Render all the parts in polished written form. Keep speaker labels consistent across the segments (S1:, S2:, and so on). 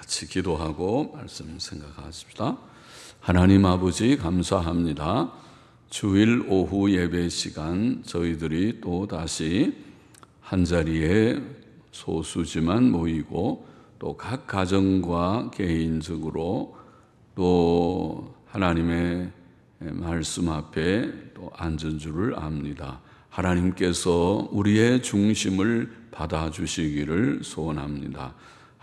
S1: 같이 기도하고 말씀 생각하십시다. 하나님 아버지 감사합니다. 주일 오후 예배 시간 저희들이 또 다시 한자리에 소수지만 모이고 또 각 가정과 개인적으로 또 하나님의 말씀 앞에 또 앉은 줄을 압니다. 하나님께서 우리의 중심을 받아주시기를 소원합니다.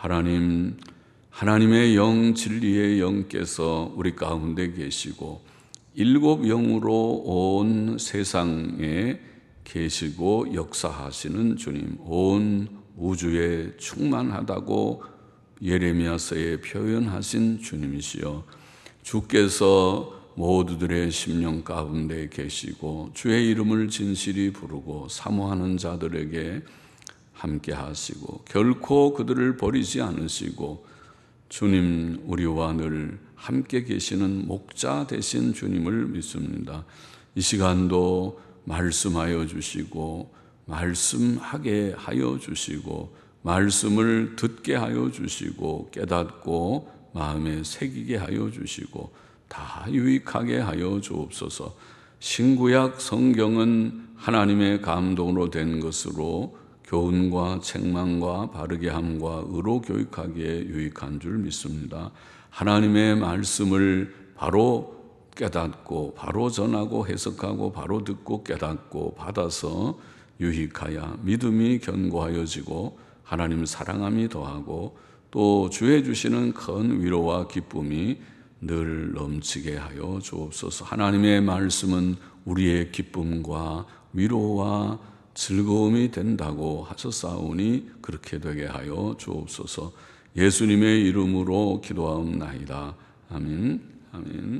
S1: 하나님의 영, 진리의 영께서 우리 가운데 계시고 일곱 영으로 온 세상에 계시고 역사하시는 주님, 온 우주에 충만하다고 예레미야서에 표현하신 주님이시여, 주께서 모두들의 심령 가운데 계시고 주의 이름을 진실이 부르고 사모하는 자들에게 함께 하시고 결코 그들을 버리지 않으시고 주님, 우리와 늘 함께 계시는 목자 되신 주님을 믿습니다. 이 시간도 말씀하여 주시고 말씀하게 하여 주시고 말씀을 듣게 하여 주시고 깨닫고 마음에 새기게 하여 주시고 다 유익하게 하여 주옵소서. 신구약 성경은 하나님의 감동으로 된 것으로 교훈과 책망과 바르게 함과 의로 교육하기에 유익한 줄 믿습니다. 하나님의 말씀을 바로 깨닫고 바로 전하고 해석하고 바로 듣고 깨닫고 받아서 유익하여 믿음이 견고하여지고 하나님 사랑함이 더하고 또 주의 주시는 큰 위로와 기쁨이 늘 넘치게 하여 주옵소서. 하나님의 말씀은 우리의 기쁨과 위로와 즐거움이 된다고 하셨사오니 그렇게 되게 하여 주옵소서. 예수님의 이름으로 기도하옵나이다. 아멘. 아멘.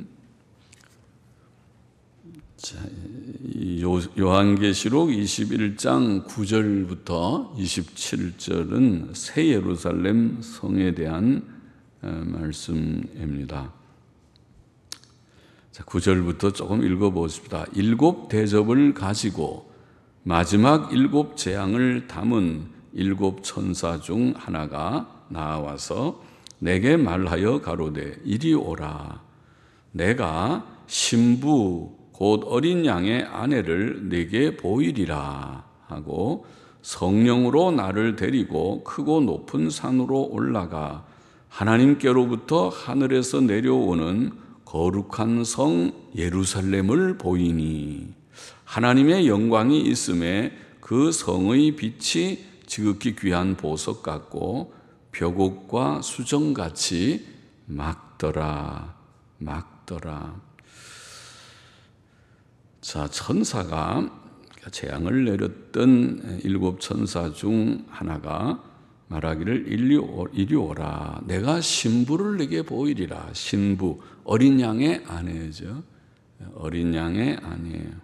S1: 자, 요한계시록 21장 9절부터 27절은 새 예루살렘 성에 대한 말씀입니다. 자, 9절부터 조금 읽어보십시다. 일곱 대접을 가지고 마지막 일곱 재앙을 담은 일곱 천사 중 하나가 나와서 내게 말하여 가로되 이리 오라. 내가 신부 곧 어린 양의 아내를 네게 보이리라 하고 성령으로 나를 데리고 크고 높은 산으로 올라가 하나님께로부터 하늘에서 내려오는 거룩한 성 예루살렘을 보이니 하나님의 영광이 있음에 그 성의 빛이 지극히 귀한 보석 같고 벽옥과 수정같이 막더라. 자, 천사가 재앙을 내렸던 일곱 천사 중 하나가 말하기를 이리 오라. 내가 신부를 네게 보이리라. 신부, 어린 양의 아내죠. 어린 양의 아내예요.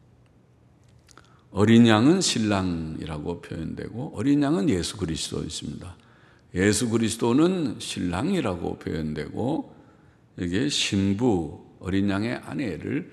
S1: 어린 양은 신랑이라고 표현되고 어린 양은 예수 그리스도이십니다. 예수 그리스도는 신랑이라고 표현되고 이게 신부, 어린 양의 아내를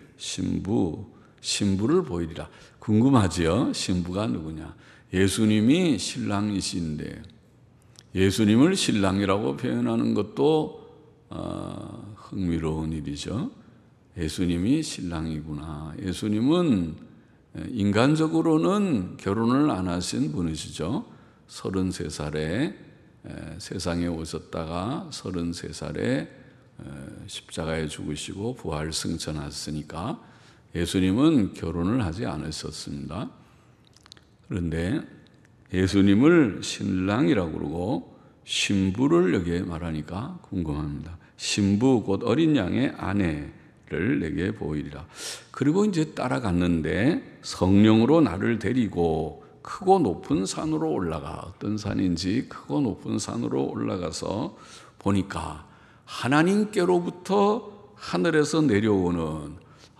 S1: 신부를 보이리라. 궁금하지요? 신부가 누구냐? 예수님이 신랑이신데 예수님을 신랑이라고 표현하는 것도 흥미로운 일이죠. 예수님이 신랑이구나. 예수님은 인간적으로는 결혼을 안 하신 분이시죠. 33살에 세상에 오셨다가 33살에 십자가에 죽으시고 부활 승천하셨으니까 예수님은 결혼을 하지 않으셨습니다. 그런데 예수님을 신랑이라고 그러고 신부를 여기에 말하니까 궁금합니다. 신부 곧 어린 양의 아내를 내게 보이리라. 그리고 이제 따라갔는데 성령으로 나를 데리고 크고 높은 산으로 올라가. 어떤 산인지 크고 높은 산으로 올라가서 보니까 하나님께로부터 하늘에서 내려오는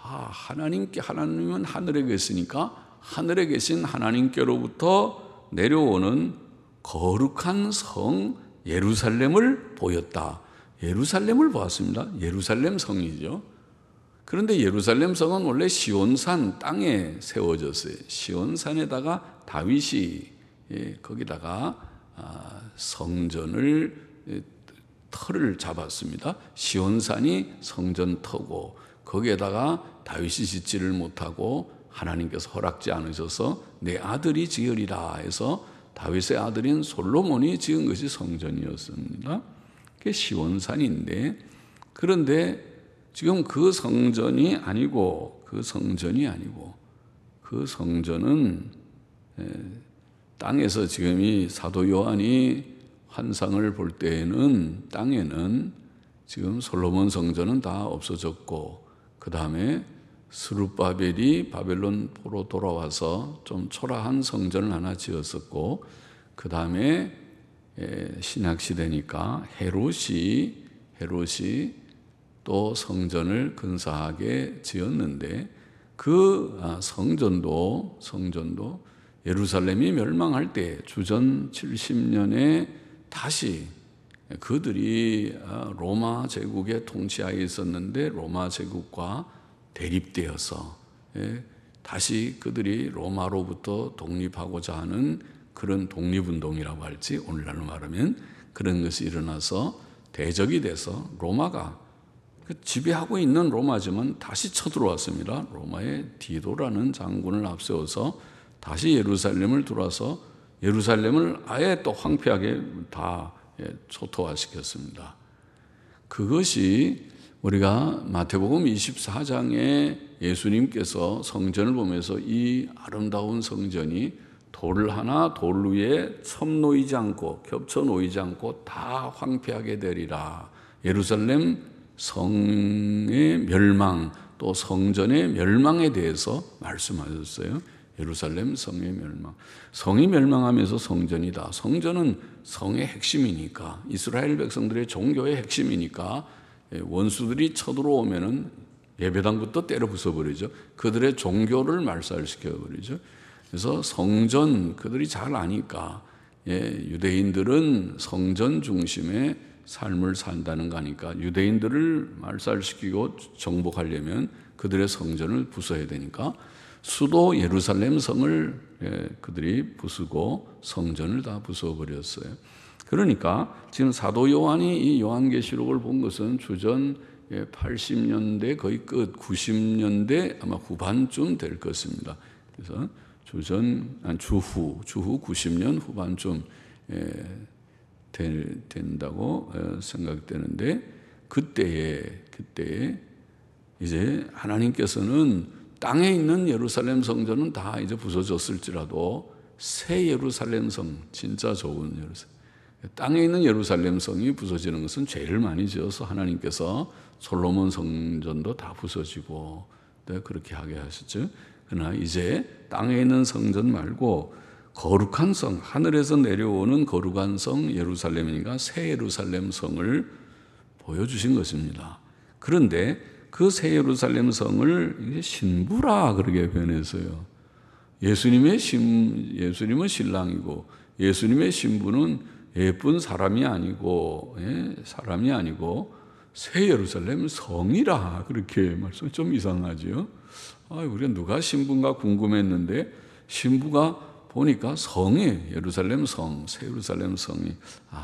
S1: 하나님은 하늘에 계시니까 하늘에 계신 하나님께로부터 내려오는 거룩한 성 예루살렘을 보였다. 예루살렘을 보았습니다. 예루살렘 성이죠. 그런데 예루살렘 성은 원래 시온산 땅에 세워졌어요. 시온산에다가 다윗이 거기다가 성전을 터를 잡았습니다. 시온산이 성전 터고 거기에다가 다윗이 짓지를 못하고 하나님께서 허락지 않으셔서 내 아들이 지으리라 해서 다윗의 아들인 솔로몬이 지은 것이 성전이었습니다. 그게 시온산인데, 그런데 지금 그 성전이 아니고 그 성전은 땅에서 지금 이 사도 요한이 환상을 볼 때에는 땅에는 지금 솔로몬 성전은 다 없어졌고, 그 다음에 스룹바벨이 바벨론 포로 돌아와서 좀 초라한 성전을 하나 지었었고, 그 다음에 신약 시대니까 헤롯이 또 성전을 근사하게 지었는데, 그 성전도 예루살렘이 멸망할 때 주전 70년에 다시 그들이 로마 제국의 통치하에 있었는데 로마 제국과 대립되어서 다시 그들이 로마로부터 독립하고자 하는 그런 독립운동이라고 할지 오늘날로 말하면 그런 것이 일어나서 대적이 돼서 로마가 지배하고 있는 로마지만 다시 쳐들어왔습니다. 로마의 디도라는 장군을 앞세워서 다시 예루살렘을 들어와서 예루살렘을 아예 또 황폐하게 다 초토화시켰습니다. 그것이 우리가 마태복음 24장에 예수님께서 성전을 보면서 이 아름다운 성전이 돌 하나 돌 위에 첨 놓이지 않고 겹쳐 놓이지 않고 다 황폐하게 되리라. 예루살렘 성의 멸망 또 성전의 멸망에 대해서 말씀하셨어요. 예루살렘 성의 멸망. 성이 멸망하면서 성전이다. 성전은 성의 핵심이니까, 이스라엘 백성들의 종교의 핵심이니까 원수들이 쳐들어오면은 예배당부터 때려 부숴버리죠. 그들의 종교를 말살시켜버리죠. 그래서 성전 그들이 잘 아니까 유대인들은 성전 중심의 삶을 산다는 거 아니까 유대인들을 말살시키고 정복하려면 그들의 성전을 부숴야 되니까 수도 예루살렘 성을 그들이 부수고 성전을 다 부숴버렸어요. 그러니까 지금 사도 요한이 이 요한계시록을 본 것은 주전 80년대 거의 끝 90년대 아마 후반쯤 될 것입니다. 그래서 주후 90년 후반쯤 된다고 생각되는데, 그때에 이제 하나님께서는 땅에 있는 예루살렘 성전은 다 이제 부서졌을지라도 새 예루살렘 성, 진짜 좋은 예루살렘, 땅에 있는 예루살렘 성이 부서지는 것은 죄를 많이 지어서 하나님께서 솔로몬 성전도 다 부서지고 그렇게 하게 하셨죠. 그러나 이제 땅에 있는 성전 말고 거룩한 성, 하늘에서 내려오는 거룩한 성 예루살렘이니까 새 예루살렘 성을 보여주신 것입니다. 그런데 그 새 예루살렘 성을 신부라 그렇게 표현했어요. 예수님은 신랑이고 예수님의 신부는 예쁜 사람이 아니고 새 예루살렘 성이라 그렇게 말씀. 좀 이상하죠. 우리가 누가 신부인가 궁금했는데 신부가 보니까 성이 예루살렘 성, 새 예루살렘 성이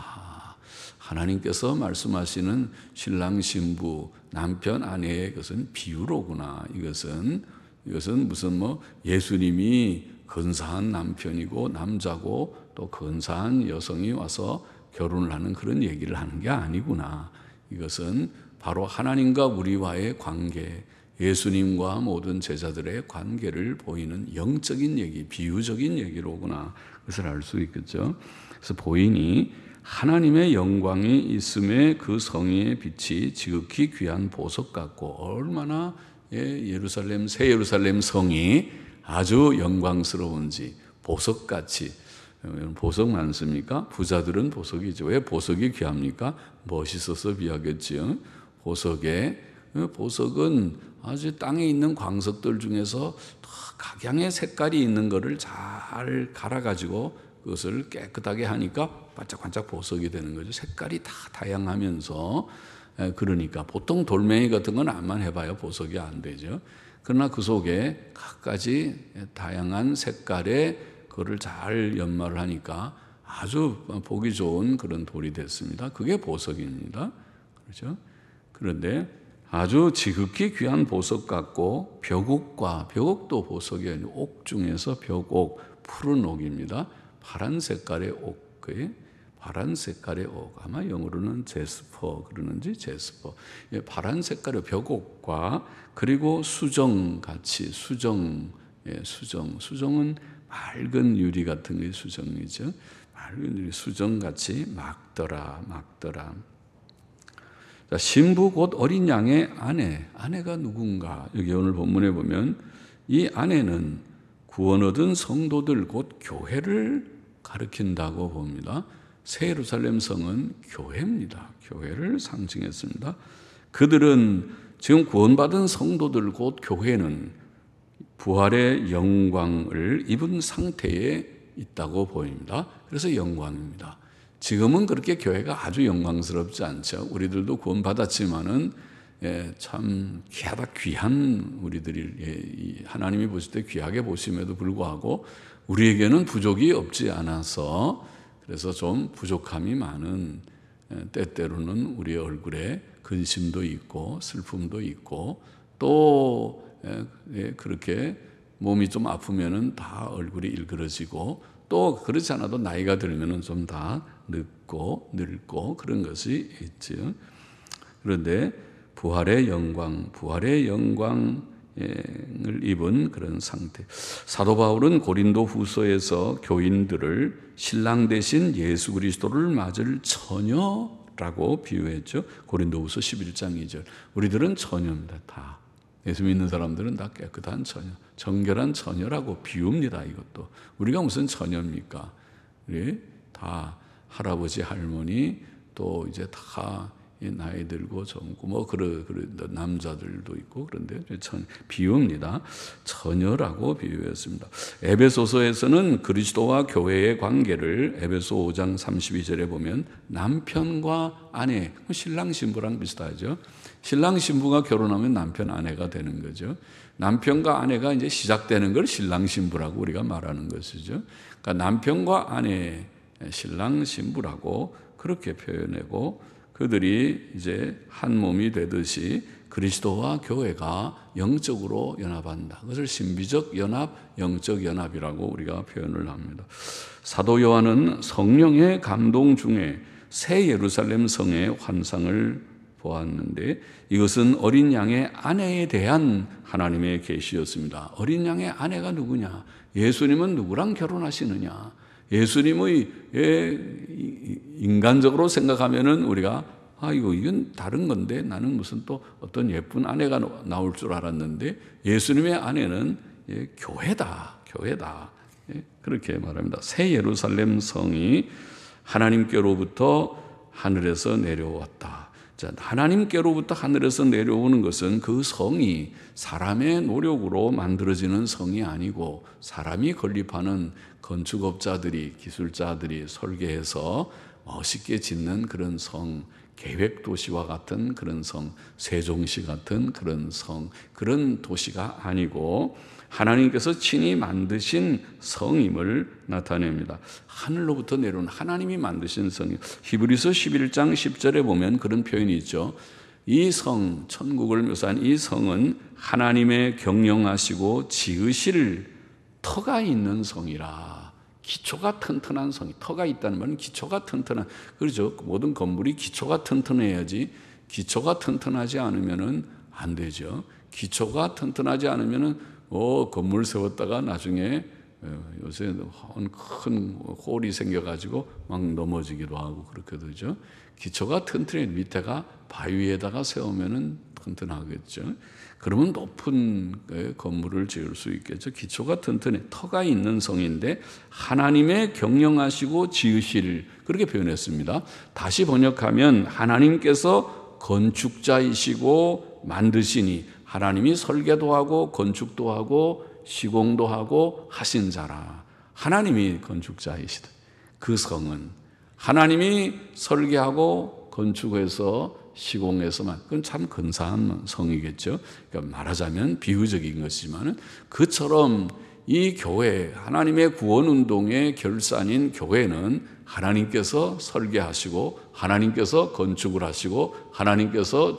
S1: 하나님께서 말씀하시는 신랑 신부 남편 아내의 것은 비유로구나. 이것은 무슨 예수님이 근사한 남편이고 남자고 또 근사한 여성이 와서 결혼을 하는 그런 얘기를 하는 게 아니구나. 이것은 바로 하나님과 우리와의 관계, 예수님과 모든 제자들의 관계를 보이는 영적인 얘기, 비유적인 얘기로구나. 그것을 알 수 있겠죠. 그래서 보이니 하나님의 영광이 있음에 그 성의 빛이 지극히 귀한 보석 같고, 얼마나 예루살렘, 새 예루살렘 성이 아주 영광스러운지 보석같이. 보석 많습니까? 부자들은 보석이죠. 왜 보석이 귀합니까? 멋있어서 귀하겠지요. 보석은 아주 땅에 있는 광석들 중에서 각양의 색깔이 있는 것을 잘 갈아가지고 그것을 깨끗하게 하니까 반짝반짝 보석이 되는 거죠. 색깔이 다 다양하면서. 그러니까 보통 돌멩이 같은 건 암만 해봐야 보석이 안 되죠. 그러나 그 속에 각가지 다양한 색깔의 그거를 잘 연마를 하니까 아주 보기 좋은 그런 돌이 됐습니다. 그게 보석입니다. 그렇죠? 그런데 아주 지극히 귀한 보석 같고 벽옥도 보석이 아니고 옥 중에서 벽옥, 푸른 옥입니다. 파란 색깔의 옥, 파란 색깔의 옥, 아마 영어로는 제스퍼 그러는지 제스퍼. 파란 색깔의 벽옥과 그리고 수정같이 수정은 맑은 유리 같은 게 수정이죠. 맑은 유리 수정같이 막더라. 자, 신부 곧 어린 양의 아내가 누군가? 여기 오늘 본문에 보면 이 아내는 구원 얻은 성도들 곧 교회를 가리킨다고 봅니다. 새 예루살렘 성은 교회입니다. 교회를 상징했습니다. 그들은 지금 구원받은 성도들 곧 교회는 부활의 영광을 입은 상태에 있다고 보입니다. 그래서 영광입니다. 지금은 그렇게 교회가 아주 영광스럽지 않죠. 우리들도 구원받았지만은 참 귀한 우리들이 하나님이 보실 때 귀하게 보심에도 불구하고 우리에게는 부족이 없지 않아서 그래서 좀 부족함이 많은 때때로는 우리의 얼굴에 근심도 있고 슬픔도 있고 또 그렇게 몸이 좀 아프면은 다 얼굴이 일그러지고 또 그렇지 않아도 나이가 들면은 좀 다 늙고 그런 것이 있죠. 그런데 부활의 영광을 입은 그런 상태. 사도 바울은 고린도 후서에서 교인들을 신랑 대신 예수 그리스도를 맞을 처녀라고 비유했죠. 고린도 후서 11장 2절. 우리들은 처녀입니다. 다. 예수 믿는 사람들은 다 깨끗한 처녀, 정결한 처녀라고 비웁니다. 이것도. 우리가 무슨 처녀입니까? 우리 다 할아버지, 할머니, 또 이제 다 나이 들고 젊고 남자들도 있고 그런데 비유입니다. 처녀라고 비유했습니다. 에베소서에서는 그리스도와 교회의 관계를 에베소 5장 32절에 보면 남편과 아내, 신랑 신부랑 비슷하죠. 신랑 신부가 결혼하면 남편 아내가 되는 거죠. 남편과 아내가 이제 시작되는 걸 신랑 신부라고 우리가 말하는 것이죠. 그러니까 남편과 아내, 신랑 신부라고 그렇게 표현하고 그들이 이제 한 몸이 되듯이 그리스도와 교회가 영적으로 연합한다. 그것을 신비적 연합, 영적 연합이라고 우리가 표현을 합니다. 사도 요한은 성령의 감동 중에 새 예루살렘 성의 환상을 보았는데 이것은 어린 양의 아내에 대한 하나님의 계시였습니다. 어린 양의 아내가 누구냐? 예수님은 누구랑 결혼하시느냐? 예수님의 인간적으로 생각하면은 우리가 이건 다른 건데 나는 무슨 또 어떤 예쁜 아내가 나올 줄 알았는데 예수님의 아내는 교회다. 그렇게 말합니다. 새 예루살렘 성이 하나님께로부터 하늘에서 내려왔다. 자, 하나님께로부터 하늘에서 내려오는 것은 그 성이 사람의 노력으로 만들어지는 성이 아니고 사람이 건립하는 건축업자들이, 기술자들이 설계해서 멋있게 짓는 그런 성, 계획도시와 같은 그런 성, 세종시 같은 그런 성, 그런 도시가 아니고 하나님께서 친히 만드신 성임을 나타냅니다. 하늘로부터 내려온 하나님이 만드신 성이 히브리서 11장 10절에 보면 그런 표현이 있죠. 이 성, 천국을 묘사한 이 성은 하나님의 경영하시고 지으실 터가 있는 성이라. 기초가 튼튼한 성이, 터가 있다는 말은 기초가 튼튼한, 그렇죠. 모든 건물이 기초가 튼튼해야지 기초가 튼튼하지 않으면은 안 되죠. 기초가 튼튼하지 않으면은 건물 세웠다가 나중에 요새 큰 홀이 생겨가지고 막 넘어지기도 하고 그렇게 되죠. 기초가 튼튼해 밑에가 바위에다가 세우면은 튼튼하겠죠. 그러면 높은 건물을 지을 수 있겠죠. 기초가 튼튼해 터가 있는 성인데 하나님의 경영하시고 지으실 그렇게 표현했습니다. 다시 번역하면 하나님께서 건축자이시고 만드시니 하나님이 설계도 하고 건축도 하고 시공도 하고 하신 자라. 하나님이 건축자이시다. 그 성은 하나님이 설계하고 건축해서 시공해서만, 그건 참 근사한 성이겠죠. 그러니까 말하자면 비유적인 것이지만 그처럼 이 교회, 하나님의 구원운동의 결산인 교회는 하나님께서 설계하시고 하나님께서 건축을 하시고 하나님께서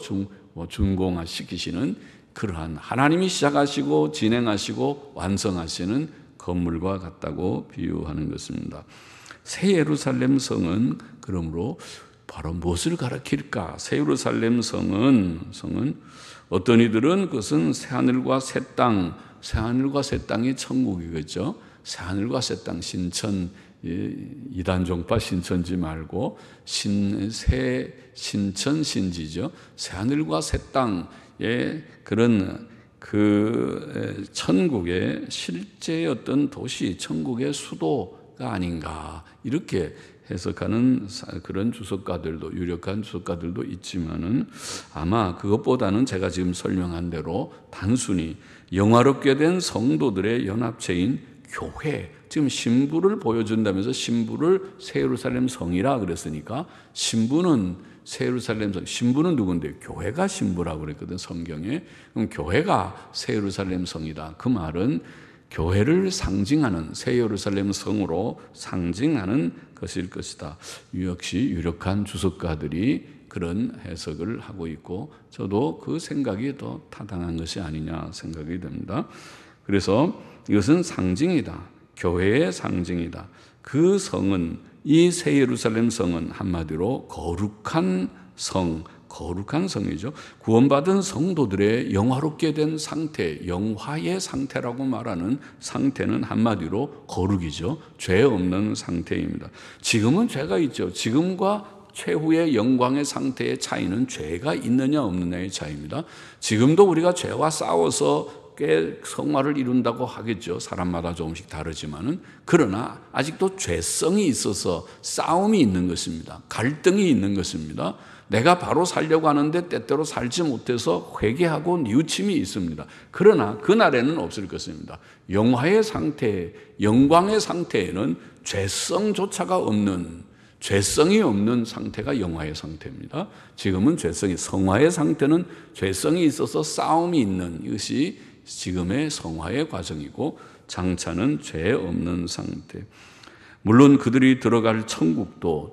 S1: 준공시키시는 그러한 하나님이 시작하시고 진행하시고 완성하시는 건물과 같다고 비유하는 것입니다. 새 예루살렘 성은 그러므로 바로 무엇을 가리킬까? 새 예루살렘 성은 어떤 이들은 그것은 새하늘과 새 땅, 새하늘과 새 땅이 천국이겠죠. 새하늘과 새 땅, 신천, 이단 종파 신천지 말고 새 신천 신지죠. 새하늘과 새 땅의 그런 그 천국의 실제의 어떤 도시, 천국의 수도가 아닌가 이렇게 해석하는 그런 주석가들도, 유력한 주석가들도 있지만은 아마 그것보다는 제가 지금 설명한 대로 단순히 영화롭게 된 성도들의 연합체인 교회, 지금 신부를 보여준다면서 신부를 새 예루살렘 성이라 그랬으니까 신부는 새 예루살렘 성, 신부는 누군데? 교회가 신부라고 그랬거든, 성경에. 그럼 교회가 새 예루살렘 성이다. 그 말은 교회를 상징하는, 새 예루살렘 성으로 상징하는 것일 것이다. 역시 유력한 주석가들이 그런 해석을 하고 있고 저도 그 생각이 더 타당한 것이 아니냐 생각이 됩니다. 그래서 이것은 상징이다. 교회의 상징이다. 그 성은, 이 새 예루살렘 성은 한마디로 거룩한 성, 거룩한 성이죠. 구원받은 성도들의 영화롭게 된 상태, 영화의 상태라고 말하는 상태는 한마디로 거룩이죠. 죄 없는 상태입니다. 지금은 죄가 있죠. 지금과 최후의 영광의 상태의 차이는 죄가 있느냐 없느냐의 차이입니다. 지금도 우리가 죄와 싸워서 꽤 성화를 이룬다고 하겠죠. 사람마다 조금씩 다르지만은. 그러나 아직도 죄성이 있어서 싸움이 있는 것입니다. 갈등이 있는 것입니다. 내가 바로 살려고 하는데 때때로 살지 못해서 회개하고 뉘우침이 있습니다. 그러나 그날에는 없을 것입니다. 영화의 상태, 영광의 상태에는 죄성조차가 없는, 죄성이 없는 상태가 영화의 상태입니다. 지금은 성화의 상태는 죄성이 있어서 싸움이 있는 이것이 지금의 성화의 과정이고 장차는 죄 없는 상태. 물론 그들이 들어갈 천국도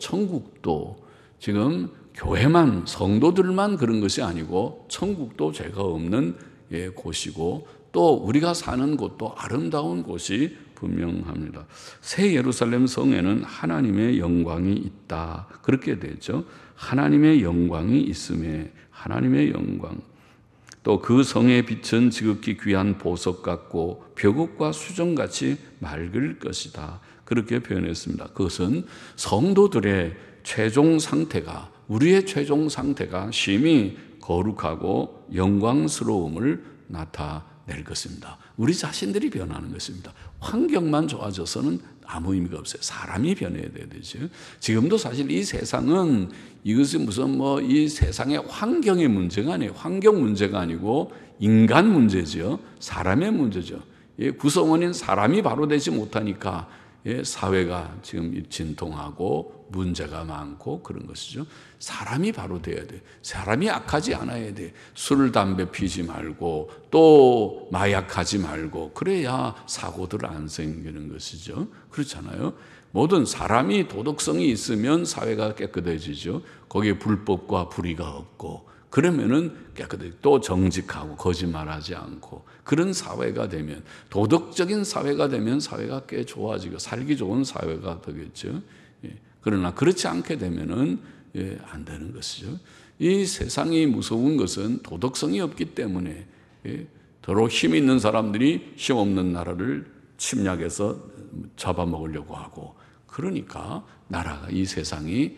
S1: 지금 교회만, 성도들만 그런 것이 아니고 천국도 죄가 없는 곳이고 또 우리가 사는 곳도 아름다운 곳이 분명합니다. 새 예루살렘 성에는 하나님의 영광이 있다. 그렇게 되죠. 하나님의 영광이 있음에 하나님의 영광. 또 그 성의 빛은 지극히 귀한 보석 같고 벽옥과 수정같이 맑을 것이다. 그렇게 표현했습니다. 그것은 성도들의 최종 상태가, 우리의 최종 상태가 심히 거룩하고 영광스러움을 나타낼 것입니다. 우리 자신들이 변하는 것입니다. 환경만 좋아져서는 아무 의미가 없어요. 사람이 변해야 되죠. 지금도 사실 이 세상은 이것이 무슨 이 세상의 환경의 문제가 아니에요. 환경 문제가 아니고 인간 문제죠. 사람의 문제죠. 구성원인 사람이 바로 되지 못하니까 사회가 지금 진통하고 문제가 많고 그런 것이죠. 사람이 바로 돼야 돼. 사람이 악하지 않아야 돼. 술, 담배 피지 말고 또 마약하지 말고 그래야 사고들 안 생기는 것이죠. 그렇잖아요. 모든 사람이 도덕성이 있으면 사회가 깨끗해지죠. 거기에 불법과 불의가 없고 그러면은 깨끗해. 또 정직하고 거짓말하지 않고 그런 사회가 되면, 도덕적인 사회가 되면 사회가 꽤 좋아지고 살기 좋은 사회가 되겠죠. 그러나 그렇지 않게 되면은 안 되는 것이죠. 이 세상이 무서운 것은 도덕성이 없기 때문에 더러 힘 있는 사람들이 힘 없는 나라를 침략해서 잡아먹으려고 하고, 그러니까 나라가, 이 세상이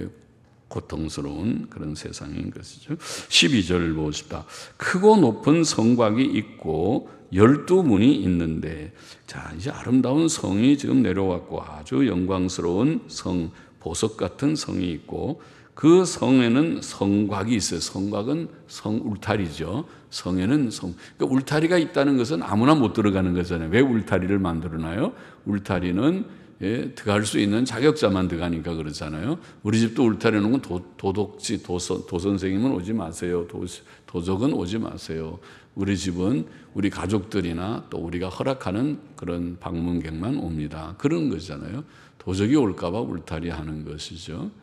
S1: 고통스러운 그런 세상인 것이죠. 12절 보십시다. 크고 높은 성곽이 있고 12문이 있는데, 자, 이제 아름다운 성이 지금 내려왔고 아주 영광스러운 성, 보석 같은 성이 있고 그 성에는 성곽이 있어요. 성곽은 성 울타리죠. 성에는 그러니까 울타리가 있다는 것은 아무나 못 들어가는 거잖아요. 왜 울타리를 만들어놔요? 울타리는 들어갈 수 있는 자격자만 들어가니까 그렇잖아요. 우리 집도 울타리 놓은 건 도덕지, 도선생님은 오지 마세요. 도적은 오지 마세요. 우리 집은 우리 가족들이나 또 우리가 허락하는 그런 방문객만 옵니다. 그런 거잖아요. 도적이 올까봐 울타리 하는 것이죠.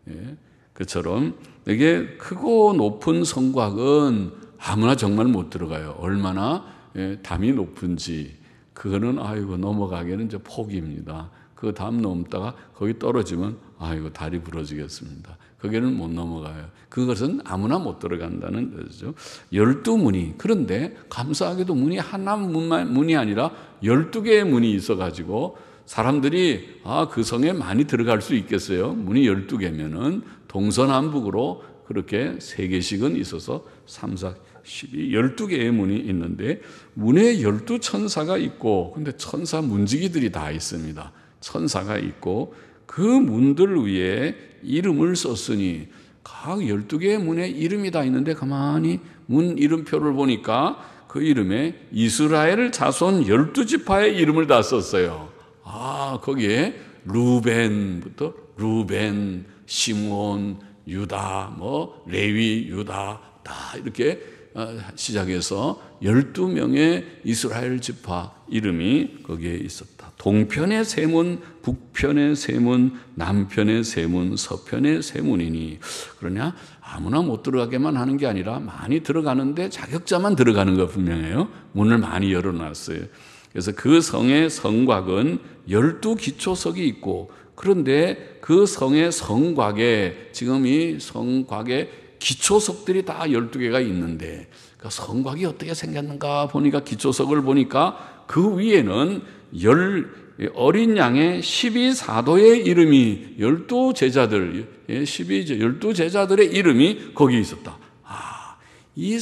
S1: 그처럼 이게 크고 높은 성곽은 아무나 정말 못 들어가요. 얼마나 담이 높은지 그거는 아이고 넘어가기는 이제 포기입니다. 그 담 넘다가 거기 떨어지면 아이고 다리 부러지겠습니다. 거기는 못 넘어가요. 그것은 아무나 못 들어간다는 거죠. 12문이. 그런데 감사하게도 문이 하나 문이 아니라 12개의 문이 있어가지고 사람들이 그 성에 많이 들어갈 수 있겠어요. 문이 12개면은 동서남북으로 그렇게 3개씩은 있어서 3, 4, 12, 12개의 문이 있는데 문에 12천사가 있고 근데 천사 문지기들이 다 있습니다. 천사가 있고 그 문들 위에 이름을 썼으니 각 12개의 문에 이름이 다 있는데 가만히 문 이름표를 보니까 그 이름에 이스라엘 자손 12지파의 이름을 다 썼어요. 거기에 루벤부터 루벤, 시므온, 유다, 레위, 유다 다 이렇게 시작해서 12명의 이스라엘 지파 이름이 거기에 있었다. 동편의 세 문, 북편의 세 문, 남편의 세 문, 서편의 세 문이니 그러냐? 아무나 못 들어가게만 하는 게 아니라 많이 들어가는데 자격자만 들어가는 거 분명해요. 문을 많이 열어놨어요. 그래서 그 성의 성곽은 12기초석이 있고 그런데 그 성의 성곽에 지금 이 성곽에 기초석들이 다 12개가 있는데 그 성곽이 어떻게 생겼는가 보니까 기초석을 보니까 그 위에는 어린 양의 12사도의 이름이 12제자들 12제자들의 이름이 거기에 있었다. 이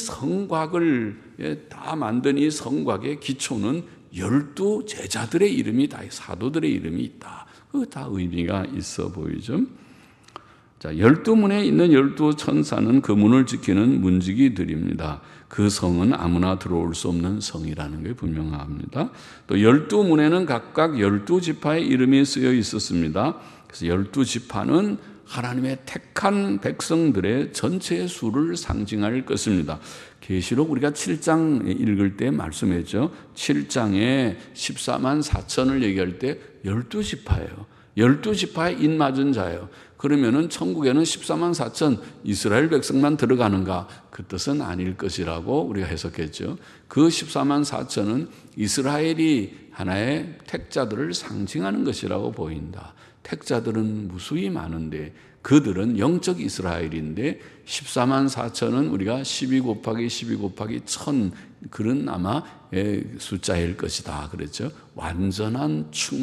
S1: 성곽을 다 만든 이 성곽의 기초는 12제자들의 이름이 다 사도들의 이름이 있다. 그 다 의미가 있어 보이죠. 자, 12문에 있는 12천사는 그 문을 지키는 문지기들입니다. 그 성은 아무나 들어올 수 없는 성이라는 게 분명합니다. 또 12문에는 각각 12지파의 이름이 쓰여 있었습니다. 그래서 12지파는 하나님의 택한 백성들의 전체의 수를 상징할 것입니다. 계시록 우리가 7장 읽을 때 말씀했죠. 7장에 14만 4천을 얘기할 때 12지파예요. 12지파의 인맞은 자예요. 그러면은 천국에는 14만 4천 이스라엘 백성만 들어가는가? 그 뜻은 아닐 것이라고 우리가 해석했죠. 그 14만 4천은 이스라엘이 하나의 택자들을 상징하는 것이라고 보인다. 택자들은 무수히 많은데 그들은 영적 이스라엘인데 14만 4천은 우리가 12 곱하기 12 곱하기 1000 그런 아마 숫자일 것이다 그랬죠. 완전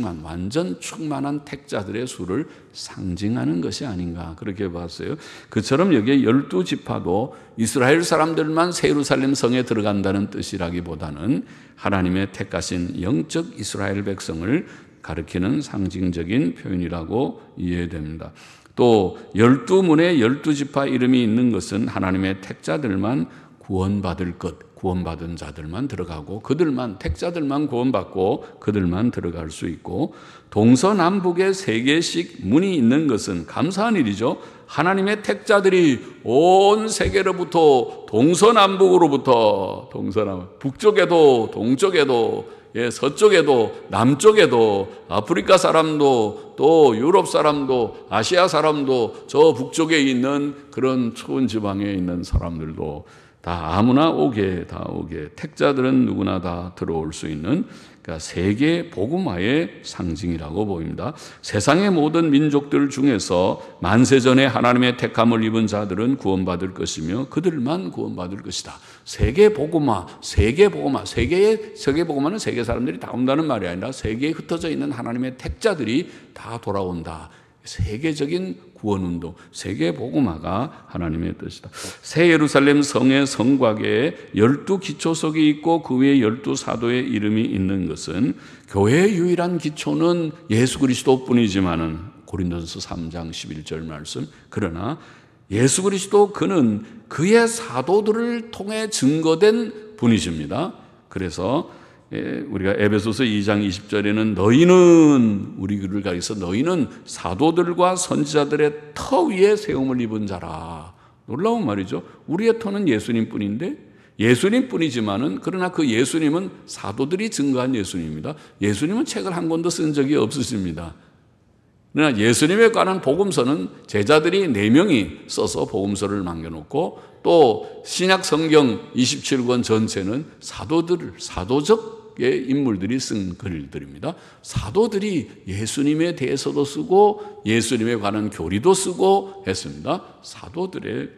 S1: 충만한 택자들의 수를 상징하는 것이 아닌가 그렇게 봤어요. 그처럼 여기에 12지파도 이스라엘 사람들만 새 예루살렘 성에 들어간다는 뜻이라기보다는 하나님의 택하신 영적 이스라엘 백성을 가리키는 상징적인 표현이라고 이해됩니다. 또 12문에 12지파 이름이 있는 것은 하나님의 택자들만 구원받을 것, 구원받은 자들만 들어가고 그들만 택자들만 구원받고 그들만 들어갈 수 있고 동서남북에 3개씩 문이 있는 것은 감사한 일이죠. 하나님의 택자들이 온 세계로부터 동서남북으로부터 북쪽에도 동쪽에도 서쪽에도 남쪽에도 아프리카 사람도 또 유럽 사람도 아시아 사람도 저 북쪽에 있는 그런 추운 지방에 있는 사람들도 다 아무나 오게 택자들은 누구나 다 들어올 수 있는 그러니까 세계 복음화의 상징이라고 보입니다. 세상의 모든 민족들 중에서 만세전에 하나님의 택함을 입은 자들은 구원받을 것이며 그들만 구원받을 것이다. 세계 복음화, 세계 복음화는 세계 사람들이 다 온다는 말이 아니라 세계에 흩어져 있는 하나님의 택자들이 다 돌아온다. 세계적인 구원운동, 세계 복음화가 하나님의 뜻이다. 새 예루살렘 성의 성곽에 12기초석이 있고 그 위에 12사도의 이름이 있는 것은 교회의 유일한 기초는 예수 그리스도뿐이지만은 고린도전서 3장 11절 말씀 그러나 예수 그리스도 그는 그의 사도들을 통해 증거된 분이십니다. 그래서 우리가 에베소서 2장 20절에는 너희는, 우리 글을 가리켜 너희는 사도들과 선지자들의 터 위에 세움을 입은 자라. 놀라운 말이죠. 우리의 터는 예수님 뿐인데, 예수님 뿐이지만은, 그러나 그 예수님은 사도들이 증거한 예수님입니다. 예수님은 책을 한 권도 쓴 적이 없으십니다. 그러나 예수님에 관한 복음서는 제자들이 4명이 써서 복음서를 남겨놓고, 또 신약 성경 27권 전체는 사도적의 인물들이 쓴 글들입니다. 사도들이 예수님에 대해서도 쓰고 예수님에 관한 교리도 쓰고 했습니다. 사도들의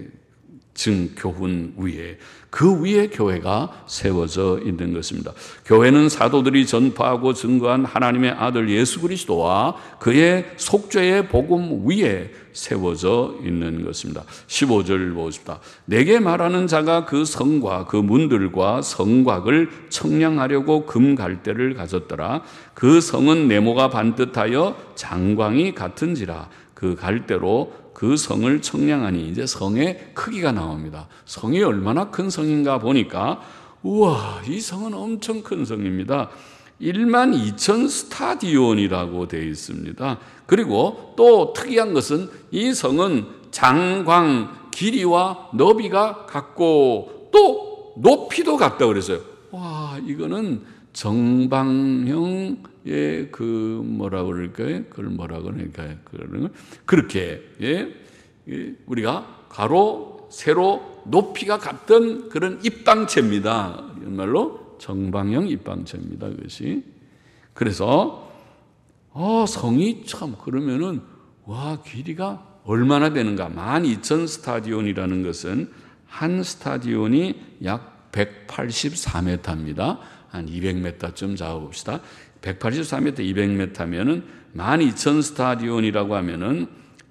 S1: 교훈 위에, 그 위에 교회가 세워져 있는 것입니다. 교회는 사도들이 전파하고 증거한 하나님의 아들 예수 그리스도와 그의 속죄의 복음 위에 세워져 있는 것입니다. 15절 보십시다. 내게 말하는 자가 그 성과 그 문들과 성곽을 청량하려고 금 갈대를 가졌더라. 그 성은 네모가 반듯하여 장광이 같은지라. 그 갈대로 그 성을 청량하니, 이제 성의 크기가 나옵니다. 성이 얼마나 큰 성인가 보니까, 우와, 이 성은 엄청 큰 성입니다. 12,000 스타디온이라고 되어 있습니다. 그리고 또 특이한 것은 이 성은 장광, 길이와 너비가 같고 또 높이도 같다고 그랬어요. 와, 이거는 정방형의 뭐라고 그럴까요? 그걸 뭐라고 그럴까요? 그렇게, 우리가 가로, 세로, 높이가 같던 그런 입방체입니다. 말로 정방형 입방체입니다. 그것이. 그래서, 성이 참, 그러면은, 와, 길이가 얼마나 되는가? 12,000 스타디온이라는 것은 한 스타디온이 약 184m입니다. 한 200m쯤 잡아봅시다. 184m, 200m면은 12,000 스타디온이라고 하면은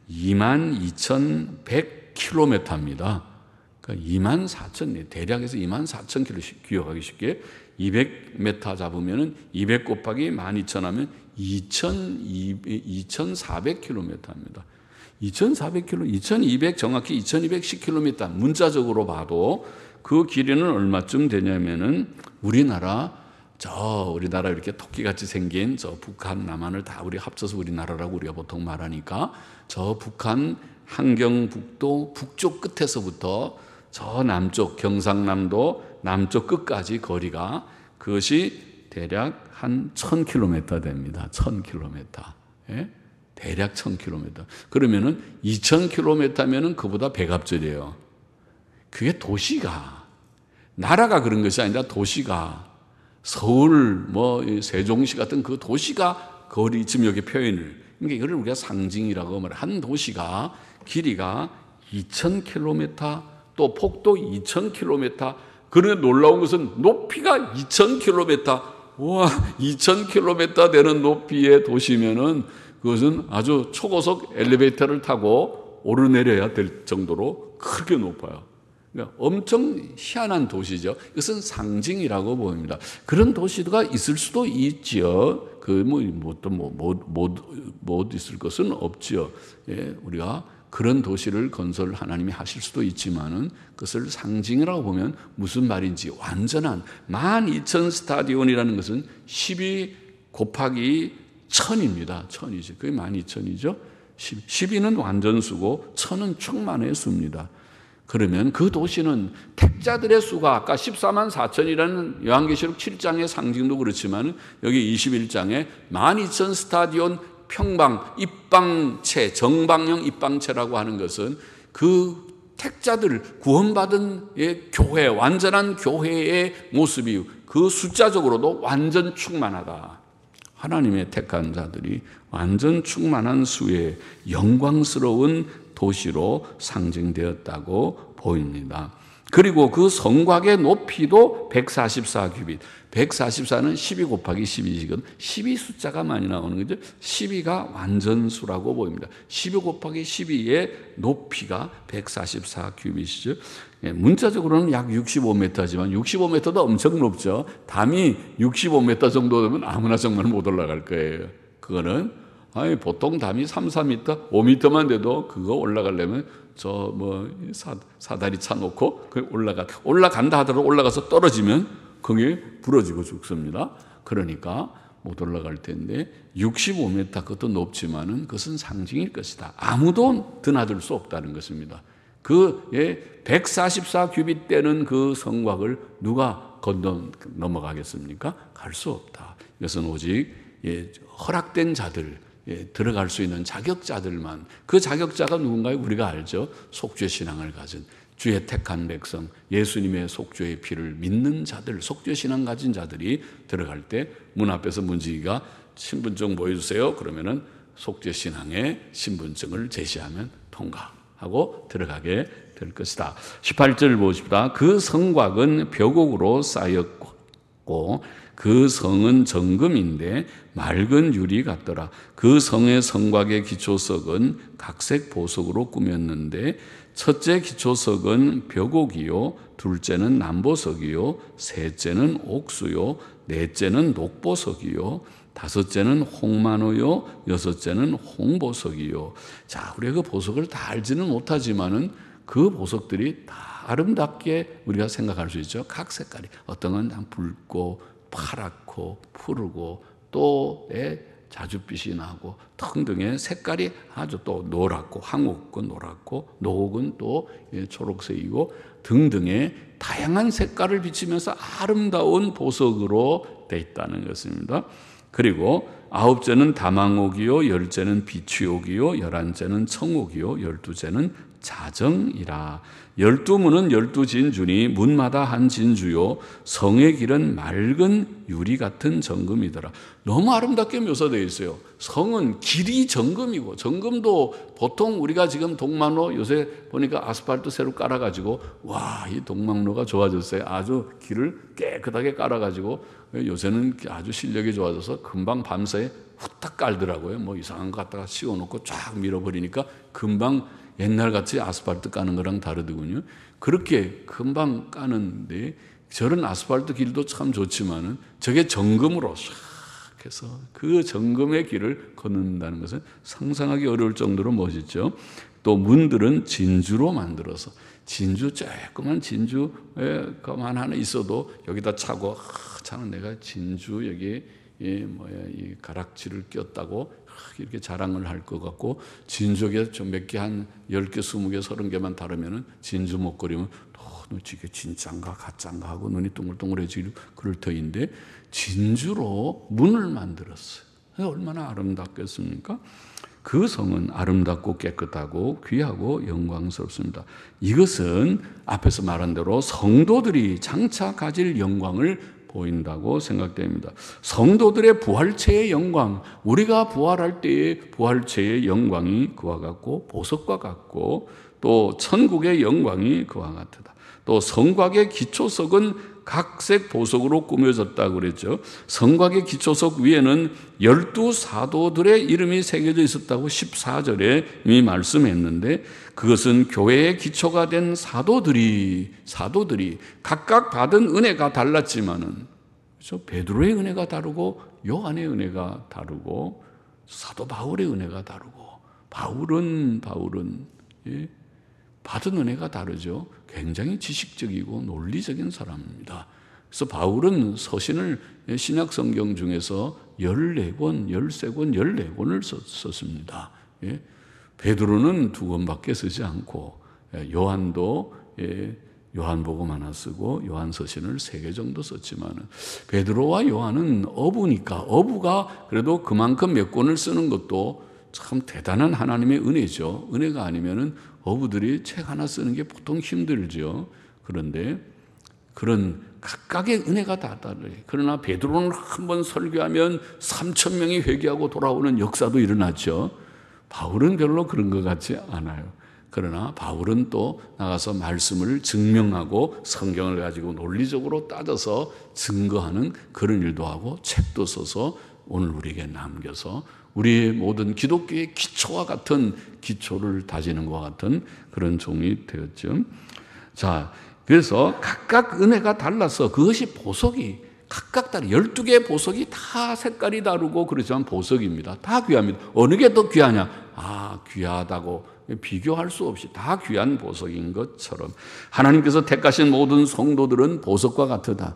S1: 22,100km입니다. 그러니까 24,000, 대략에서 24,000km 기억하기 쉽게 200m 잡으면은 200 곱하기 12,000 하면 2,400km입니다. 2,400km, 2,200 정확히 2,210km 문자적으로 봐도 그 길이는 얼마쯤 되냐면은 우리나라 이렇게 토끼같이 생긴 저 북한, 남한을 다 우리 합쳐서 우리나라라고 우리가 보통 말하니까 저 북한 함경북도 북쪽 끝에서부터 저 남쪽 경상남도 남쪽 끝까지 거리가, 그것이 대략 한 1,000km 됩니다. 1,000km. 예? 대략 1,000km. 그러면은 2,000km면은 그보다 배갑절이에요. 그게 도시가, 나라가 그런 것이 아니라 도시가, 서울, 세종시 같은 그 도시가 거리, 지금 여기 표현을, 그러니까 이걸 우리가 상징이라고 말해. 한 도시가 길이가 2,000km, 또 폭도 2,000km, 그런데 놀라운 것은 높이가 2,000km, 와, 2,000km 되는 높이의 도시면은 그것은 아주 초고속 엘리베이터를 타고 오르내려야 될 정도로 크게 높아요. 그러니까 엄청 희한한 도시죠. 이것은 상징이라고 보입니다. 그런 도시가 있을 수도 있지요. 못 있을 것은 없지요. 예, 우리가 그런 도시를 건설 하나님이 하실 수도 있지만은 그것을 상징이라고 보면 무슨 말인지, 완전한 12,000 스타디온이라는 것은 12 곱하기 1,000입니다. 1,000이죠. 그게 12,000이죠. 12는 완전수고 1,000은 충만의 수입니다. 그러면 그 도시는 택자들의 수가 아까 14만 4천이라는 요한계시록 7장의 상징도 그렇지만 여기 21장에 12,000 스타디온 평방 입방체, 정방형 입방체라고 하는 것은 그 택자들, 구원받은 교회, 완전한 교회의 모습이 그 숫자적으로도 완전 충만하다. 하나님의 택한 자들이 완전 충만한 수의 영광스러운 도시로 상징되었다고 보입니다. 그리고 그 성곽의 높이도 144규빗. 144는 12 곱하기 12이거든. 12 숫자가 많이 나오는 거죠. 12가 완전수라고 보입니다. 12 곱하기 12의 높이가 144규빗이죠. 문자적으로는 약 65m지만 65m도 엄청 높죠. 담이 65m 정도 되면 아무나 정말 못 올라갈 거예요. 그거는 보통 담이 3, 4m, 5m만 돼도 그거 올라가려면 사다리 차 놓고 올라간다 하더라도 올라가서 떨어지면 거기에 부러지고 죽습니다. 그러니까 못 올라갈 텐데 65m 그것도 높지만은 그것은 상징일 것이다. 아무도 드나들 수 없다는 것입니다. 그 144 규빗 되는 그 성곽을 누가 넘어가겠습니까? 갈 수 없다. 이것은 오직 허락된 자들, 들어갈 수 있는 자격자들만, 그 자격자가 누군가요? 우리가 알죠. 속죄 신앙을 가진 주의 택한 백성, 예수님의 속죄의 피를 믿는 자들, 속죄 신앙 가진 자들이 들어갈 때 문 앞에서 문지기가 신분증 보여주세요. 그러면은 속죄 신앙의 신분증을 제시하면 통과하고 들어가게 될 것이다. 18절 보십시다. 그 성곽은 벽옥으로 쌓였고 그 성은 정금인데 맑은 유리 같더라. 그 성의 성곽의 기초석은 각색 보석으로 꾸몄는데 첫째 기초석은 벽옥이요, 둘째는 남보석이요, 셋째는 옥수요, 넷째는 녹보석이요, 다섯째는 홍만호요, 여섯째는 홍보석이요. 자, 우리가 그 보석을 다 알지는 못하지만은 그 보석들이 다 아름답게 우리가 생각할 수 있죠. 각 색깔이 어떤 건 붉고 파랗고 푸르고 또 자줏빛이 나고 등등의 색깔이 아주 또 노랗고 황옥은 노랗고 녹은 또 초록색이고 등등의 다양한 색깔을 비치면서 아름다운 보석으로 되어 있다는 것입니다. 그리고 아홉째는 다망옥이요, 열째는 비취옥이요, 열한째는 청옥이요, 열두째는 자정이라. 12문은 12진주니 문마다 한 진주요, 성의 길은 맑은 유리 같은 정금이더라. 너무 아름답게 묘사되어 있어요. 성은 길이 정금이고, 정금도 보통 우리가 지금 동막로 요새 보니까 아스팔트 새로 깔아가지고 와, 이 동막로가 좋아졌어요. 아주 길을 깨끗하게 깔아가지고 요새는 아주 실력이 좋아져서 금방 밤새 후딱 깔더라고요. 뭐 이상한 거 갖다가 씌워놓고 쫙 밀어버리니까 금방 옛날같이 아스팔트 까는 거랑 다르더군요. 그렇게 금방 까는데 저런 아스팔트 길도 참 좋지만은 저게 정금으로 싹 해서 그 정금의 길을 걷는다는 것은 상상하기 어려울 정도로 멋있죠. 또 문들은 진주로 만들어서 진주 조그만 진주만 하나 있어도 여기다 차고 차는 내가 진주 여기 이 가락지를 꼈다고 이렇게 자랑을 할 것 같고 진주에 좀 몇 개 한 10개, 20개, 30개만 다르면은 진주 목걸이면 이게 진짠가 가짠가 하고 눈이 동글동글해지고 그럴 터인데 진주로 문을 만들었어요. 얼마나 아름답겠습니까? 그 성은 아름답고 깨끗하고 귀하고 영광스럽습니다. 이것은 앞에서 말한 대로 성도들이 장차 가질 영광을 보인다고 생각됩니다. 성도들의 부활체의 영광, 우리가 부활할 때의 부활체의 영광이 그와 같고 보석과 같고 또 천국의 영광이 그와 같다. 또 성곽의 기초석은 각색 보석으로 꾸며졌다고 그랬죠. 성곽의 기초석 위에는 12사도들의 이름이 새겨져 있었다고 14절에 이미 말씀했는데 그것은 교회의 기초가 된 사도들이 각각 받은 은혜가 달랐지만은 그렇죠? 베드로의 은혜가 다르고 요한의 은혜가 다르고 사도 바울의 은혜가 다르고 바울은 받은 은혜가 다르죠. 굉장히 지식적이고 논리적인 사람입니다. 그래서 바울은 서신을 신약 성경 중에서 14권, 13권, 14권을 썼습니다. 베드로는 2권밖에 쓰지 않고 요한도 요한복음 하나 쓰고 요한서신을 3개 정도 썼지만 베드로와 요한은 어부가 그래도 그만큼 몇 권을 쓰는 것도 참 대단한 하나님의 은혜죠. 은혜가 아니면은 어부들이 책 하나 쓰는 게 보통 힘들죠. 그런데 그런 각각의 은혜가 다 달라요. 그러나 베드로는 한번 설교하면 3,000명이 회개하고 돌아오는 역사도 일어났죠. 바울은 별로 그런 것 같지 않아요. 그러나 바울은 또 나가서 말씀을 증명하고 성경을 가지고 논리적으로 따져서 증거하는 그런 일도 하고 책도 써서 오늘 우리에게 남겨서 우리의 모든 기독교의 기초와 같은 기초를 다지는 것 같은 그런 종이 되었죠. 자, 그래서 각각 은혜가 달라서 그것이 보석이 각각 다른 12개의 보석이 다 색깔이 다르고 그렇지만 보석입니다. 다 귀합니다. 어느 게 더 귀하냐? 귀하다고 비교할 수 없이 다 귀한 보석인 것처럼 하나님께서 택하신 모든 성도들은 보석과 같으다.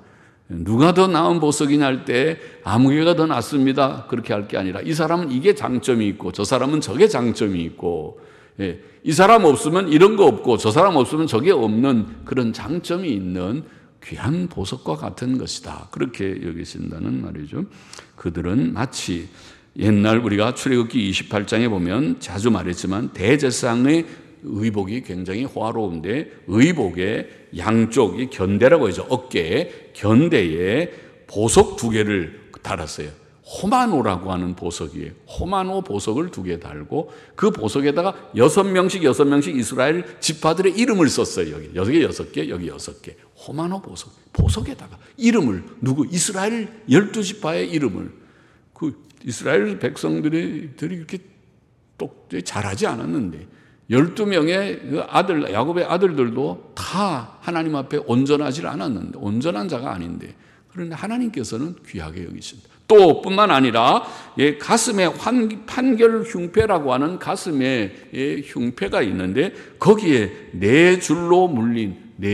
S1: 누가 더 나은 보석이냐 할 때 아무개가 더 낫습니다. 그렇게 할 게 아니라 이 사람은 이게 장점이 있고 저 사람은 저게 장점이 있고, 이 사람 없으면 이런 거 없고 저 사람 없으면 저게 없는 그런 장점이 있는 귀한 보석과 같은 것이다. 그렇게 여기신다는 말이죠. 그들은 마치 옛날 우리가 출애굽기 28장에 보면 자주 말했지만 대제사장의 의복이 굉장히 호화로운데 의복의 양쪽이 견대라고 하죠. 어깨에 견대에 보석 2개를 달았어요. 호마노라고 하는 보석이에요. 호마노 보석을 2개 달고 그 보석에다가 6명씩 이스라엘 지파들의 이름을 썼어요. 여기 6개, 여기 6개. 호마노 보석. 보석에다가 이름을 이스라엘 12지파의 이름을. 그 이스라엘 백성들이 그렇게 똑똑히 잘하지 않았는데 12명의 아들, 야곱의 아들들도 다 하나님 앞에 온전하지 않았는데, 온전한 자가 아닌데, 그런데 하나님께서는 귀하게 여기신다. 또 뿐만 아니라 가슴에 판결 흉패라고 하는 가슴에 흉패가 있는데 거기에 4줄로 물린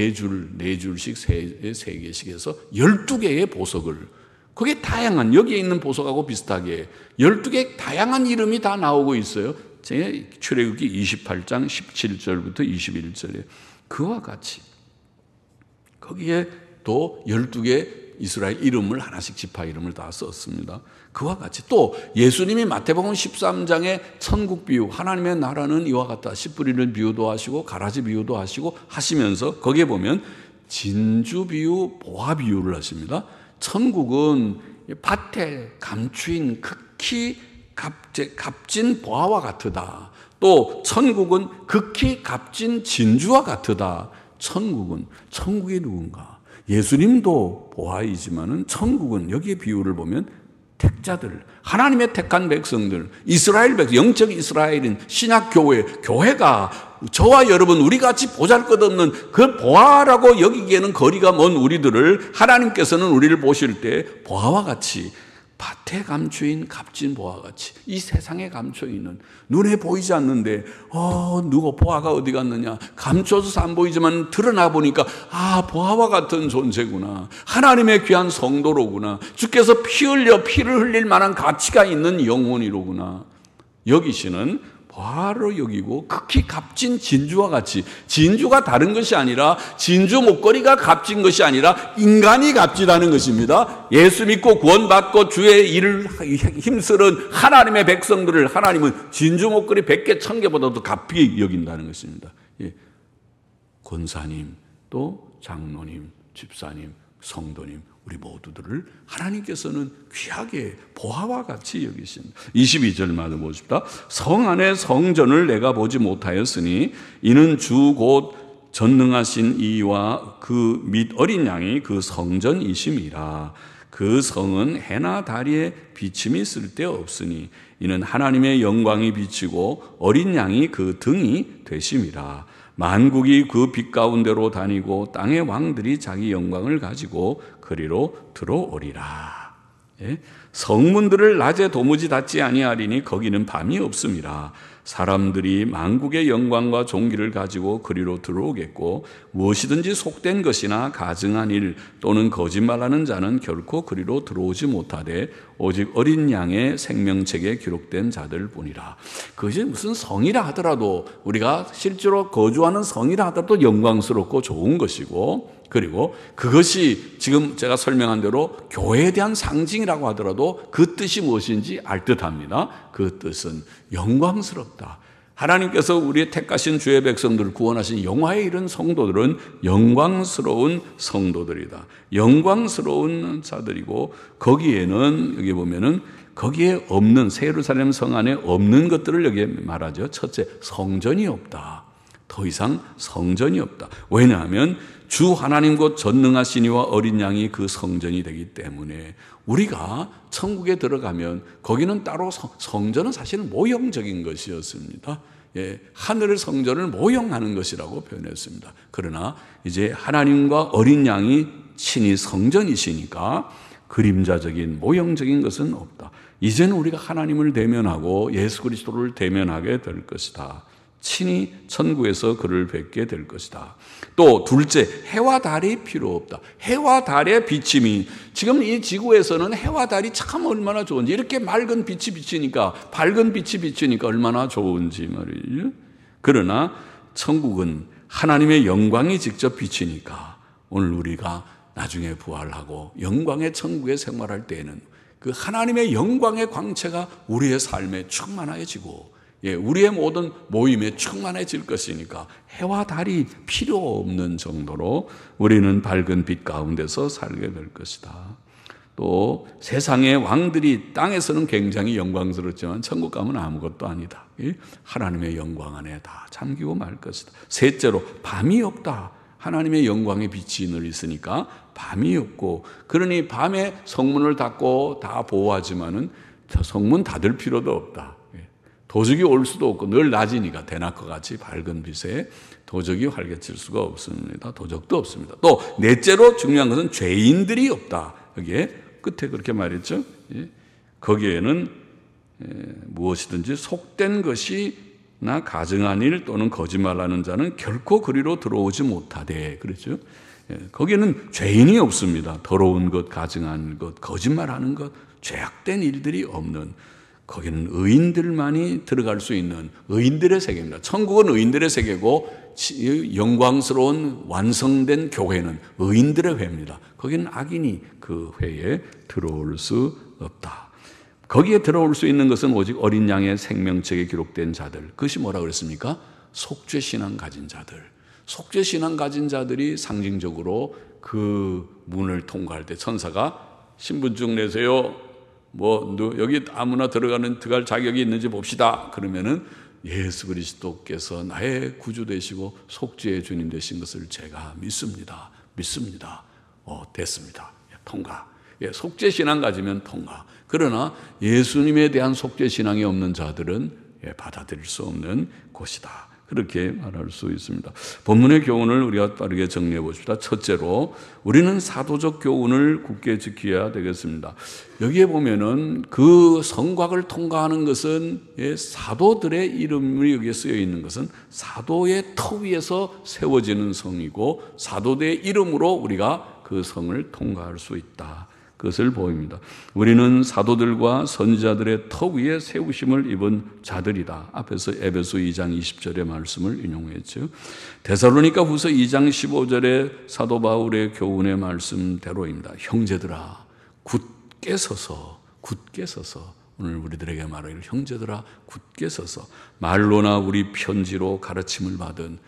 S1: 4줄씩 3개씩 해서 12개의 보석을, 그게 다양한, 여기에 있는 보석하고 비슷하게 12개 다양한 이름이 다 나오고 있어요. 출애굽기 28장 17절부터 21절에 그와 같이 거기에 또 12개 이스라엘 이름을 하나씩 지파 이름을 다 썼습니다. 그와 같이 또 예수님이 마태복음 13장의 천국 비유, 하나님의 나라는 이와 같다, 씨 뿌리를 비유도 하시고 가라지 비유도 하시고 하시면서 거기에 보면 진주 비유, 보화 비유를 하십니다. 천국은 밭에 감추인 극히 값진 보화와 같으다. 또 천국은 극히 값진 진주와 같으다. 천국이 누군가? 예수님도 보화이지만은 천국은, 여기에 비유를 보면 택자들, 하나님의 택한 백성들, 이스라엘 백성, 영적 이스라엘인 신약교회, 교회가 저와 여러분 우리 같이 보잘것없는 그 보화라고 여기기에는 거리가 먼 우리들을 하나님께서는 우리를 보실 때 보화와 같이, 밭에 감추인 값진 보화와 같이, 이 세상에 감춰있는 눈에 보이지 않는데 누구 보화가 어디 갔느냐, 감춰져서 안 보이지만 드러나 보니까 보화와 같은 존재구나, 하나님의 귀한 성도로구나, 주께서 피를 흘릴 만한 가치가 있는 영혼이로구나 여기시는 보화로 여기고, 극히 값진 진주와 같이, 진주가 다른 것이 아니라, 진주 목걸이가 값진 것이 아니라 인간이 값지다는 것입니다. 예수 믿고 구원받고 주의 일을 힘쓰는 하나님의 백성들을 하나님은 진주 목걸이 100개 1000개보다도 값비게 여긴다는 것입니다. 권사님, 또 장로님, 집사님, 성도님, 우리 모두들을 하나님께서는 귀하게 보화와 같이 여기십니다. 22절마다 보십시다. 성 안에 성전을 내가 보지 못하였으니 이는 주 곧 전능하신 이와 그 및 어린 양이 그 성전이심이라. 그 성은 해나 달에 비침이 쓸데없으니 이는 하나님의 영광이 비치고 어린 양이 그 등이 되심이라. 만국이 그 빛 가운데로 다니고 땅의 왕들이 자기 영광을 가지고 그리로 들어오리라. 성문들을 낮에 도무지 닫지 아니하리니 거기는 밤이 없음이라. 사람들이 만국의 영광과 존귀를 가지고 그리로 들어오겠고 무엇이든지 속된 것이나 가증한 일 또는 거짓말하는 자는 결코 그리로 들어오지 못하되 오직 어린 양의 생명책에 기록된 자들 뿐이라. 그것이 무슨 성이라 하더라도, 우리가 실제로 거주하는 성이라 하더라도 영광스럽고 좋은 것이고, 그리고 그것이 지금 제가 설명한 대로 교회에 대한 상징이라고 하더라도 그 뜻이 무엇인지 알 듯합니다. 그 뜻은 영광스럽다. 하나님께서 우리의 택하신 주의 백성들을 구원하신 영화에 이른 성도들은 영광스러운 성도들이다. 영광스러운 자들이고, 거기에는 여기 보면은 거기에 없는, 새 예루살렘 성 안에 없는 것들을 여기에 말하죠. 첫째, 성전이 없다. 더 이상 성전이 없다. 왜냐하면 주 하나님 곧 전능하신 이와 어린 양이 그 성전이 되기 때문에 우리가 천국에 들어가면 거기는 따로 성전은 사실은 모형적인 것이었습니다. 하늘의 성전을 모형하는 것이라고 표현했습니다. 그러나 이제 하나님과 어린 양이 친히 성전이시니까 그림자적인 모형적인 것은 없다. 이제는 우리가 하나님을 대면하고 예수 그리스도를 대면하게 될 것이다. 친히 천국에서 그를 뵙게 될 것이다. 또 둘째, 해와 달이 필요 없다. 해와 달의 비침이, 지금 이 지구에서는 해와 달이 참 얼마나 좋은지, 이렇게 맑은 빛이 비치니까, 밝은 빛이 비치니까 얼마나 좋은지 말이죠. 그러나 천국은 하나님의 영광이 직접 비치니까 오늘 우리가 나중에 부활하고 영광의 천국에 생활할 때에는 그 하나님의 영광의 광채가 우리의 삶에 충만해지고, 우리의 모든 모임에 충만해질 것이니까 해와 달이 필요 없는 정도로 우리는 밝은 빛 가운데서 살게 될 것이다. 또 세상의 왕들이 땅에서는 굉장히 영광스럽지만 천국 가면 아무것도 아니다. 하나님의 영광 안에 다 잠기고 말 것이다. 셋째로, 밤이 없다. 하나님의 영광의 빛이 늘 있으니까 밤이 없고, 그러니 밤에 성문을 닫고 다 보호하지만은 성문 닫을 필요도 없다. 도적이 올 수도 없고 늘 낮이니까 대낮과 같이 밝은 빛에 도적이 활개칠 수가 없습니다. 도적도 없습니다. 또 넷째로 중요한 것은 죄인들이 없다. 여기에 끝에 그렇게 말했죠. 거기에는 무엇이든지 속된 것이나 가증한 일 또는 거짓말하는 자는 결코 그리로 들어오지 못하되, 그렇죠. 거기에는 죄인이 없습니다. 더러운 것, 가증한 것, 거짓말하는 것, 죄악된 일들이 없는, 거기는 의인들만이 들어갈 수 있는 의인들의 세계입니다. 천국은 의인들의 세계고 영광스러운 완성된 교회는 의인들의 회입니다. 거기는 악인이 그 회에 들어올 수 없다. 거기에 들어올 수 있는 것은 오직 어린 양의 생명책에 기록된 자들. 그것이 뭐라고 그랬습니까? 속죄신앙 가진 자들. 속죄신앙 가진 자들이 상징적으로 그 문을 통과할 때 천사가 신분증 내세요. 여기 아무나 들어갈 자격이 있는지 봅시다. 그러면은 예수 그리스도께서 나의 구주 되시고 속죄의 주님 되신 것을 제가 믿습니다. 됐습니다. 통과. 속죄 신앙 가지면 통과. 그러나 예수님에 대한 속죄 신앙이 없는 자들은 받아들일 수 없는 곳이다. 그렇게 말할 수 있습니다. 본문의 교훈을 우리가 빠르게 정리해 보십시다. 첫째로, 우리는 사도적 교훈을 굳게 지켜야 되겠습니다. 여기에 보면은 그 성곽을 통과하는 것은 사도들의 이름이 여기에 쓰여 있는 것은 사도의 터 위에서 세워지는 성이고, 사도들의 이름으로 우리가 그 성을 통과할 수 있다. 그것을 보입니다. 우리는 사도들과 선지자들의 터 위에 세우심을 입은 자들이다. 앞에서 에베소 2장 20절의 말씀을 인용했죠. 데살로니가 후서 2장 15절의 사도 바울의 교훈의 말씀대로입니다. 형제들아 굳게 서서 오늘 우리들에게 말하기를 형제들아 굳게 서서 말로나 우리 편지로 가르침을 받은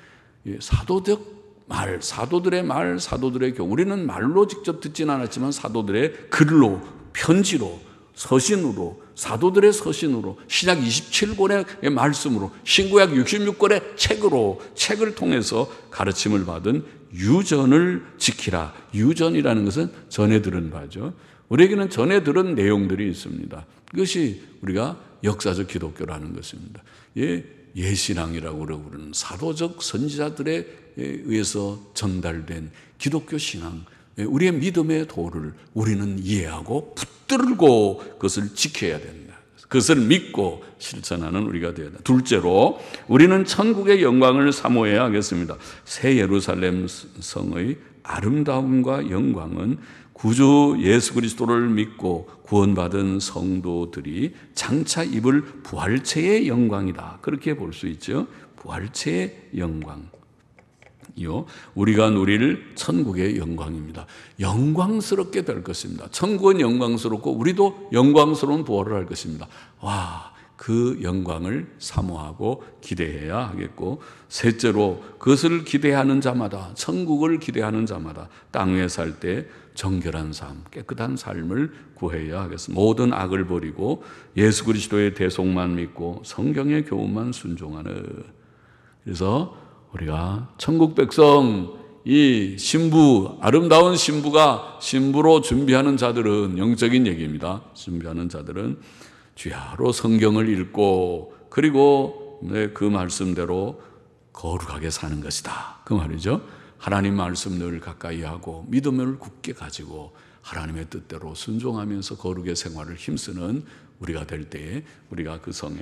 S1: 사도들의 말, 사도들의 교훈. 우리는 말로 직접 듣진 않았지만 사도들의 글로, 편지로, 서신으로, 사도들의 서신으로, 신약 27권의 말씀으로, 신구약 66권의 책을 통해서 가르침을 받은 유전을 지키라. 유전이라는 것은 전해 들은 바죠. 우리에게는 전해 들은 내용들이 있습니다. 이것이 우리가 역사적 기독교라는 것입니다. 예신앙이라고 부르는 사도적 선지자들에 의해서 전달된 기독교 신앙, 우리의 믿음의 도를 우리는 이해하고 붙들고 그것을 지켜야 된다. 그것을 믿고 실천하는 우리가 되어야 된다. 둘째로, 우리는 천국의 영광을 사모해야 하겠습니다. 새 예루살렘 성의 아름다움과 영광은 구주 예수 그리스도를 믿고 구원받은 성도들이 장차 입을 부활체의 영광이다. 그렇게 볼 수 있죠. 부활체의 영광. 우리가 누릴 천국의 영광입니다. 영광스럽게 될 것입니다. 천국은 영광스럽고 우리도 영광스러운 부활을 할 것입니다. 그 영광을 사모하고 기대해야 하겠고, 셋째로, 그것을 기대하는 자마다, 천국을 기대하는 자마다 땅 위에 살 때 정결한 삶, 깨끗한 삶을 구해야 하겠습니다. 모든 악을 버리고 예수 그리스도의 대속만 믿고 성경의 교훈만 순종하는. 그래서 우리가 천국 백성, 이 신부, 아름다운 신부로 준비하는 자들은, 영적인 얘기입니다. 준비하는 자들은 주야로 성경을 읽고, 그리고 그 말씀대로 거룩하게 사는 것이다. 그 말이죠. 하나님 말씀 늘 가까이 하고 믿음을 굳게 가지고 하나님의 뜻대로 순종하면서 거룩의 생활을 힘쓰는 우리가 될 때에 우리가 그 성에 다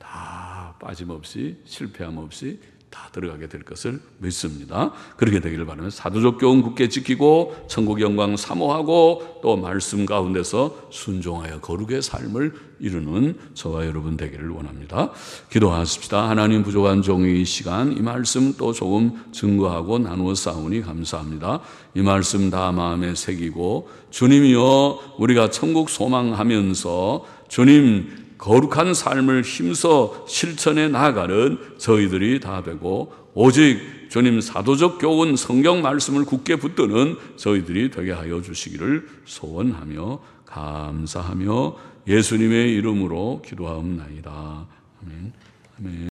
S1: 다 빠짐없이 실패함 없이 다 들어가게 될 것을 믿습니다. 그렇게 되기를 바라며 사도적 교훈 굳게 지키고 천국 영광 사모하고 또 말씀 가운데서 순종하여 거룩의 삶을 이루는 저와 여러분 되기를 원합니다. 기도하십시다. 하나님, 부족한 종의 시간 이 말씀 또 조금 증거하고 나누어 싸우니 감사합니다. 이 말씀 다 마음에 새기고 주님이여 우리가 천국 소망하면서 주님 거룩한 삶을 힘써 실천해 나가는 저희들이 다 되고 오직 주님 사도적 교훈 성경 말씀을 굳게 붙드는 저희들이 되게 하여 주시기를 소원하며 감사하며 예수님의 이름으로 기도하옵나이다. 아멘. 아멘.